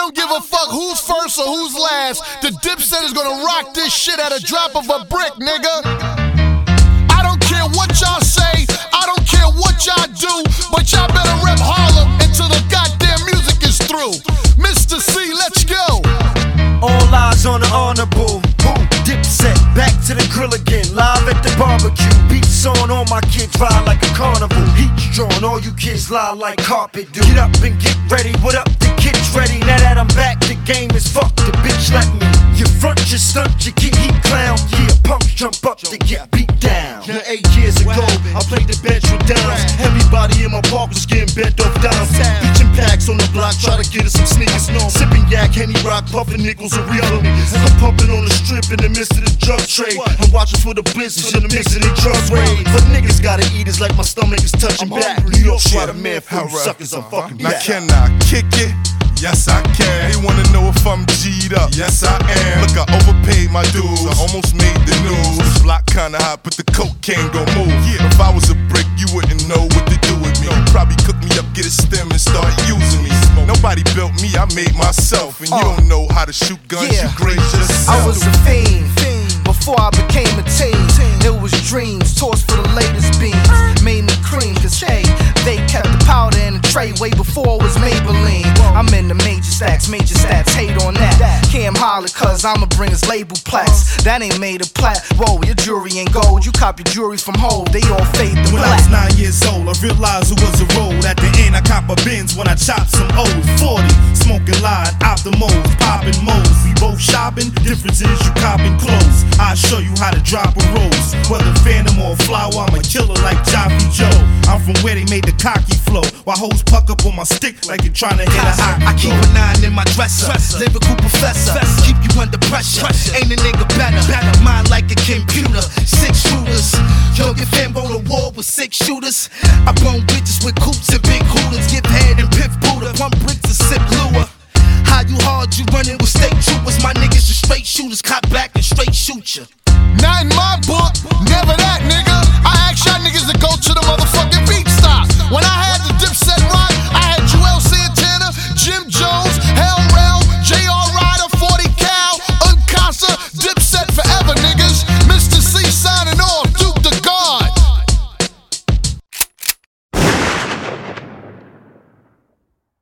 don't give a fuck who's first or who's last. The Dipset is gonna rock this shit at a drop of a brick, nigga. I don't care what y'all say, I don't care what y'all do, but y'all better rep Harlem until the goddamn music is through. Mr. C, let's go. All eyes on the honorable. Dipset, back to the grill again. Live at the barbecue. Beats on, all my kids ride like a carnival. Heat's drawn, all you kids lie like carpet do. Get up and get ready. What up? The kids ready. Now that I'm back, the game is fucked. The bitch let me. You front, you stunt, you get heat clown. Yeah, punks jump up to get beat down. Now 8 years ago, I played the bench with downs. Everybody in my park was getting bent off downs. Bitchin' packs on the block, try to get us some sneakers. Sipping yak, Henny Rock, puffin' nickels and real. I'm pumping on the strip in the midst of the drug trade. I'm watching for the blizzards in the midst of the drug raid. But niggas gotta eat, it's like my stomach is touching back. New York try to man food suckers, I'm fucking back. Now can I kick it? Yes I can. They wanna know if I'm G'd up. Yes I am. Look, I overpaid my dues. I almost made the news. This block kinda hot, but the cocaine gon' move. If I was a brick, you wouldn't know what to do with me. You probably cook me up, get a stem, and start using me. Nobody built me, I made myself. And you don't know how to shoot guns, you graze yourself. I was a fiend before I became a teen. It was dreams, tossed for the latest beams. Made me cream, cause hey, they kept the powder in the tray way before it was Maybelline. I'm in the major stats, hate on that. Cam holler cause I'ma bring his label plaques. That ain't made of plat. Whoa, your jewelry ain't gold. You cop your jewelry from Hove, they all fade to black. When I was 9 years old, I realized it was a road. At the end, I cop a Benz when I chop some O's. 40, smoking line, optimals, popping moles. We both shopping, difference is you copping clothes. I'll show you how to drop a rose. Whether phantom or flower, I'm a killer like Joffy Joe. I'm from where they made the cocky flow. While hoes puck up on my stick like you're trying to hit a hockey. I keep a 9 in my dresser, lyrical professor. Keep you under pressure, ain't a nigga better. Mind like a computer, 6 shooters. Yo, your fam go to war with 6 shooters. I bone bitches with coops and big coolers. Give head and piff Buddha, pump bricks and sip lure. How you hard, you running with state troopers. My niggas are straight shooters, cop back and straight shoot ya. Not in my book.